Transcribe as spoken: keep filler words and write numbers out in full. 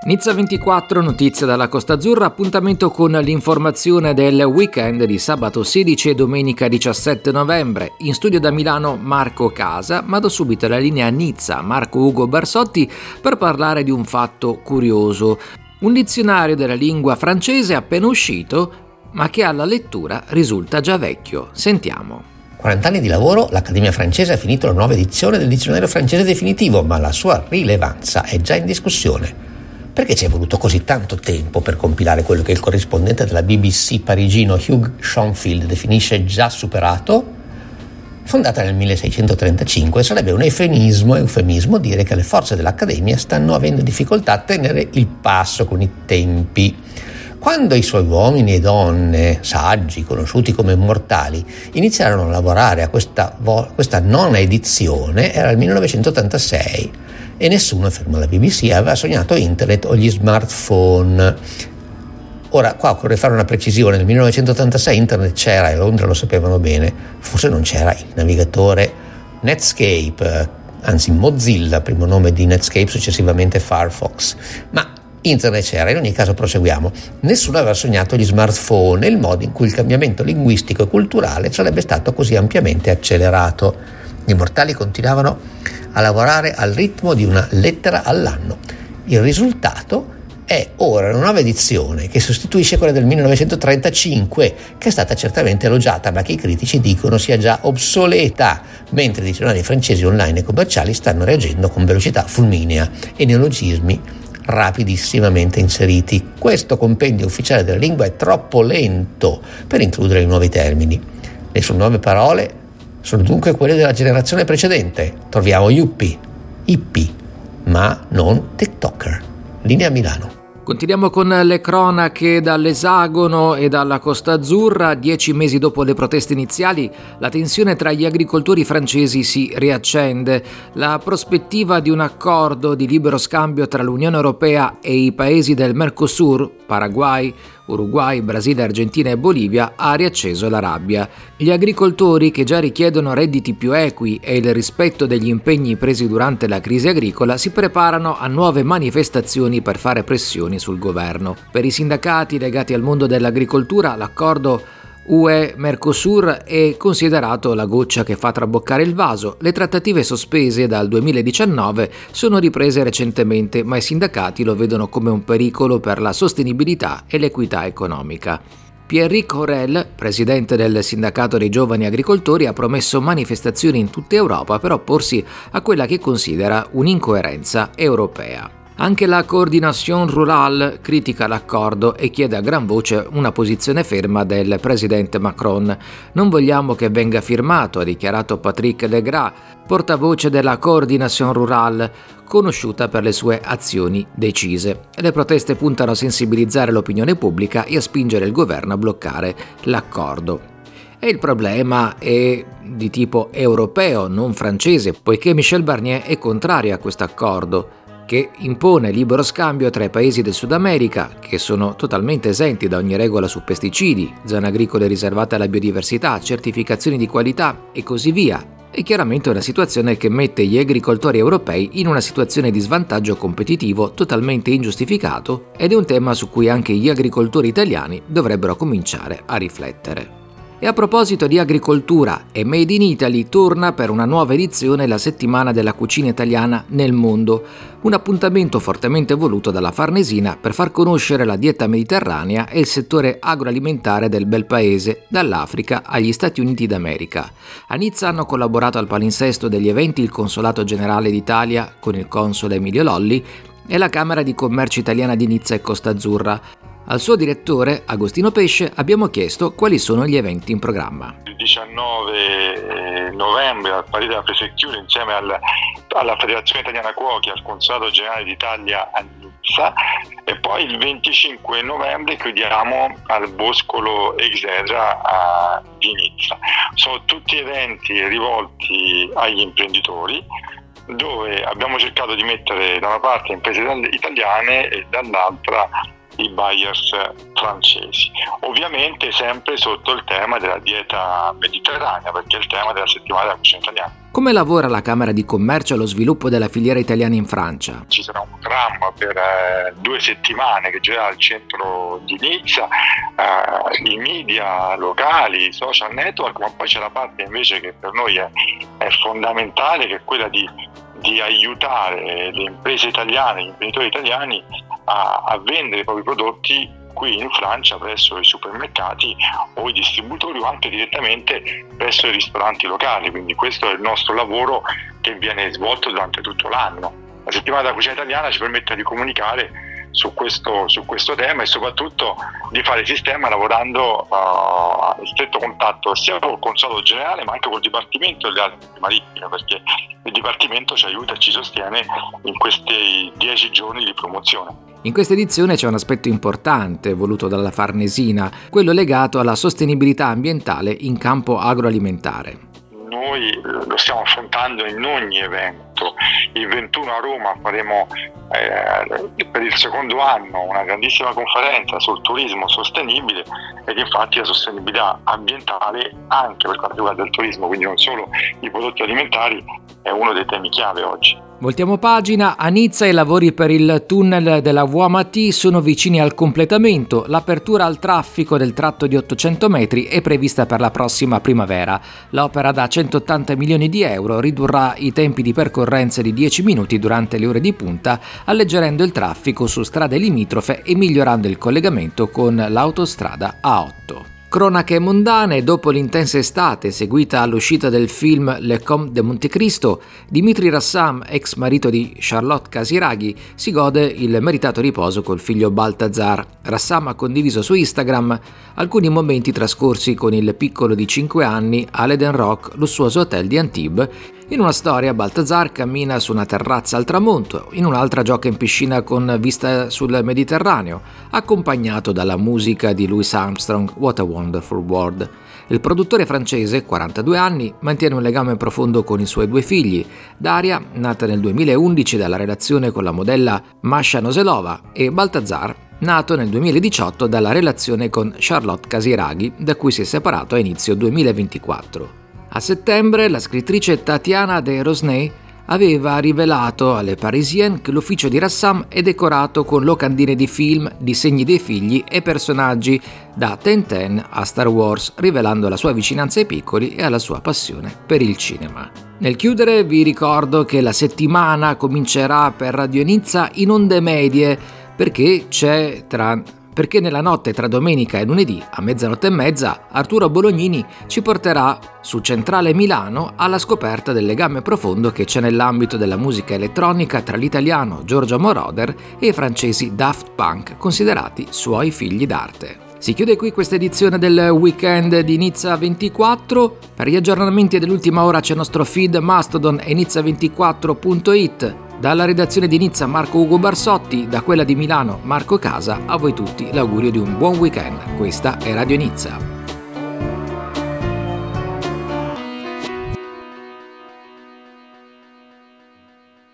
Nizza ventiquattro, notizie dalla Costa Azzurra, appuntamento con l'informazione del weekend di sabato sedici e domenica diciassette novembre. In studio da Milano Marco Casa, ma do subito la linea a Nizza, Marco Ugo Barsotti, per parlare di un fatto curioso. Un dizionario della lingua francese appena uscito, ma che alla lettura risulta già vecchio. Sentiamo. quaranta anni di lavoro, l'Accademia francese ha finito la nuova edizione del dizionario francese definitivo, ma la sua rilevanza è già in discussione. Perché ci è voluto così tanto tempo per compilare quello che il corrispondente della B B C parigino Hugh Schonfield definisce già superato? Fondata nel milleseicentotrentacinque, sarebbe un eufemismo, eufemismo dire che le forze dell'Accademia stanno avendo difficoltà a tenere il passo con i tempi. Quando i suoi uomini e donne, saggi, conosciuti come mortali, iniziarono a lavorare a questa, vo- questa nona edizione, era il millenovecentottantasei. E nessuno, fermo la B B C, aveva sognato internet o gli smartphone. Ora, qua occorre fare una precisione: nel millenovecentottantasei internet c'era e a Londra lo sapevano bene, forse non c'era il navigatore Netscape, anzi Mozilla, primo nome di Netscape, successivamente Firefox, ma internet c'era. In ogni caso proseguiamo. Nessuno aveva sognato gli smartphone e il modo in cui il cambiamento linguistico e culturale sarebbe stato così ampiamente accelerato. Gli mortali continuavano a lavorare al ritmo di una lettera all'anno. Il risultato è ora una nuova edizione che sostituisce quella del millenovecentotrentacinque, che è stata certamente elogiata, ma che i critici dicono sia già obsoleta, mentre i dizionari francesi online e commerciali stanno reagendo con velocità fulminea e neologismi rapidissimamente inseriti. Questo compendio ufficiale della lingua è troppo lento per includere i nuovi termini. Le sue nuove parole sono dunque quelle della generazione precedente. Troviamo yuppie, hippie, ma non TikToker. Linea Milano. Continuiamo con le cronache dall'Esagono e dalla Costa Azzurra. Dieci mesi dopo le proteste iniziali, la tensione tra gli agricoltori francesi si riaccende. La prospettiva di un accordo di libero scambio tra l'Unione Europea e i paesi del Mercosur, Paraguay, Uruguay, Brasile, Argentina e Bolivia, ha riacceso la rabbia. Gli agricoltori, che già richiedono redditi più equi e il rispetto degli impegni presi durante la crisi agricola, si preparano a nuove manifestazioni per fare pressioni sul governo. Per i sindacati legati al mondo dell'agricoltura, l'accordo U E-Mercosur è considerato la goccia che fa traboccare il vaso. Le trattative sospese dal duemiladiciannove sono riprese recentemente, ma i sindacati lo vedono come un pericolo per la sostenibilità e l'equità economica. Pierrick Horel, presidente del sindacato dei giovani agricoltori, ha promesso manifestazioni in tutta Europa per opporsi a quella che considera un'incoerenza europea. Anche la Coordination Rurale critica l'accordo e chiede a gran voce una posizione ferma del presidente Macron. Non vogliamo che venga firmato, ha dichiarato Patrick Legras, portavoce della Coordination Rurale, conosciuta per le sue azioni decise. Le proteste puntano a sensibilizzare l'opinione pubblica e a spingere il governo a bloccare l'accordo. E il problema è di tipo europeo, non francese, poiché Michel Barnier è contrario a questo accordo, che impone libero scambio tra i paesi del Sud America, che sono totalmente esenti da ogni regola su pesticidi, zone agricole riservate alla biodiversità, certificazioni di qualità e così via. È chiaramente una situazione che mette gli agricoltori europei in una situazione di svantaggio competitivo totalmente ingiustificato, ed è un tema su cui anche gli agricoltori italiani dovrebbero cominciare a riflettere. E a proposito di agricoltura e Made in Italy, torna per una nuova edizione la settimana della cucina italiana nel mondo, un appuntamento fortemente voluto dalla Farnesina per far conoscere la dieta mediterranea e il settore agroalimentare del bel paese, dall'Africa agli Stati Uniti d'America. A Nizza hanno collaborato al palinsesto degli eventi il Consolato Generale d'Italia con il console Emilio Lolli e la Camera di Commercio Italiana di Nizza e Costa Azzurra. Al suo direttore, Agostino Pesce, abbiamo chiesto quali sono gli eventi in programma. Il diciannove novembre al Palais della Prefecture, insieme al, alla Federazione Italiana Cuochi, al Consolato Generale d'Italia a Nizza, e poi il venticinque novembre chiudiamo al Boscolo Exedra di Nizza. Sono tutti eventi rivolti agli imprenditori, dove abbiamo cercato di mettere da una parte imprese italiane e dall'altra i buyers francesi, ovviamente sempre sotto il tema della dieta mediterranea, perché è il tema della settimana della cucina italiana. Come lavora la Camera di Commercio allo sviluppo della filiera italiana in Francia? Ci sarà un programma per eh, due settimane che girerà al centro di Nizza, eh, i media locali, i social network, ma poi c'è la parte invece che per noi è, è fondamentale, che è quella di, di aiutare le imprese italiane, gli imprenditori italiani a, a vendere i propri prodotti qui in Francia presso i supermercati o i distributori o anche direttamente presso i ristoranti locali. Quindi questo è il nostro lavoro che viene svolto durante tutto l'anno. La settimana della cucina italiana ci permette di comunicare su questo, su questo tema e soprattutto di fare sistema lavorando uh, in stretto contatto sia col Consolato Generale ma anche col Dipartimento delle Alpi Marittime, perché il Dipartimento ci aiuta e ci sostiene in questi dieci giorni di promozione. In questa edizione c'è un aspetto importante voluto dalla Farnesina, quello legato alla sostenibilità ambientale in campo agroalimentare. Noi lo stiamo affrontando in ogni evento. Il ventuno a Roma faremo eh, per il secondo anno una grandissima conferenza sul turismo sostenibile, ed infatti la sostenibilità ambientale anche per quanto riguarda il turismo, quindi non solo i prodotti alimentari, è uno dei temi chiave oggi. Voltiamo pagina. A Nizza i lavori per il tunnel della Voie Mathie sono vicini al completamento. L'apertura al traffico del tratto di ottocento metri è prevista per la prossima primavera. L'opera da centottanta milioni di euro ridurrà i tempi di percorrenza di dieci minuti durante le ore di punta, alleggerendo il traffico su strade limitrofe e migliorando il collegamento con l'autostrada A otto. Cronache mondane. Dopo l'intensa estate seguita all'uscita del film Le Comte de Montecristo, Dimitri Rassam, ex marito di Charlotte Casiraghi, si gode il meritato riposo col figlio Balthazar. Rassam ha condiviso su Instagram alcuni momenti trascorsi con il piccolo di cinque anni all'Eden Rock, lussuoso hotel di Antibes. In una storia Balthazar cammina su una terrazza al tramonto, in un'altra gioca in piscina con vista sul Mediterraneo, accompagnato dalla musica di Louis Armstrong, What a Wonderful World. Il produttore francese, quarantadue anni, mantiene un legame profondo con i suoi due figli, Daria, nata nel duemilaundici dalla relazione con la modella Masha Noselova, e Balthazar, nato nel duemiladiciotto dalla relazione con Charlotte Casiraghi, da cui si è separato a inizio duemilaventiquattro. A settembre la scrittrice Tatiana de Rosnay aveva rivelato alle Parisienne che l'ufficio di Rassam è decorato con locandine di film, disegni dei figli e personaggi da Tintin a Star Wars, rivelando la sua vicinanza ai piccoli e alla sua passione per il cinema. Nel chiudere vi ricordo che la settimana comincerà per Radio Nizza in onde medie, perché c'è tra... perché nella notte tra domenica e lunedì a mezzanotte e mezza Arturo Bolognini ci porterà su Centrale Milano alla scoperta del legame profondo che c'è nell'ambito della musica elettronica tra l'italiano Giorgio Moroder e i francesi Daft Punk, considerati suoi figli d'arte. Si chiude qui questa edizione del weekend di Nizza ventiquattro. Per gli aggiornamenti dell'ultima ora c'è il nostro feed Mastodon e nizza ventiquattro punto it. Dalla redazione di Nizza Marco Ugo Barsotti, da quella di Milano Marco Casa, a voi tutti l'augurio di un buon weekend. Questa è Radio Nizza.